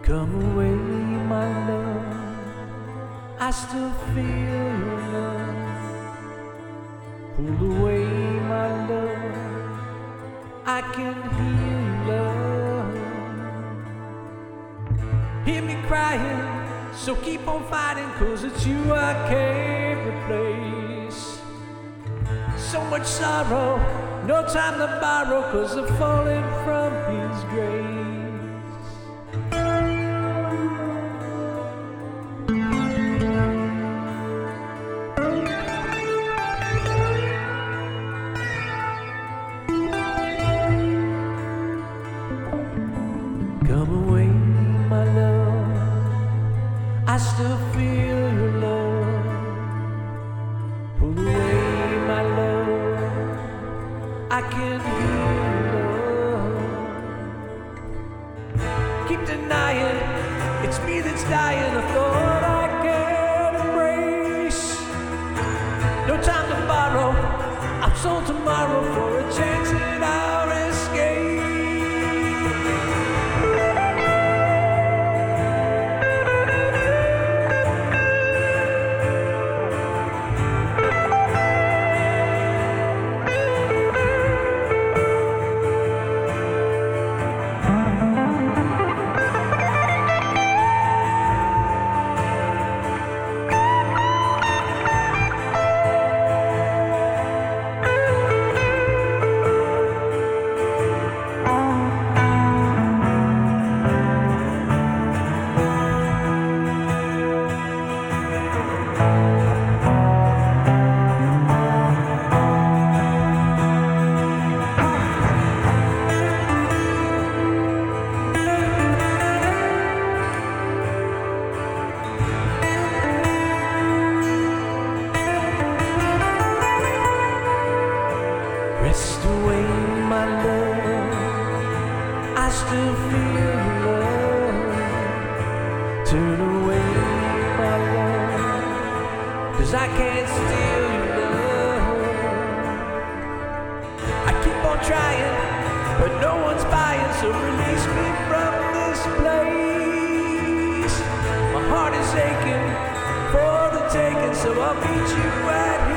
Come away, my love, I still feel your love. Pull away, my love, I can hear you, love. Hear me crying, so keep on fighting, 'cause it's you I can't replace. So much sorrow, no time to borrow, 'cause I'm falling from his grace. Come away, my love, I still feel your love. Pull away, my love, I can hear your love. Keep denying, it's me that's dying, a thought I can't embrace. No time to borrow, I'm sold tomorrow for a chance at our escape. Rest away, my love, I still feel your love. Turn away, my love, 'cause I can't steal your love. I keep on trying, but no one's buying, so release me from this place. My heart is aching for the taking, so I'll meet you right here.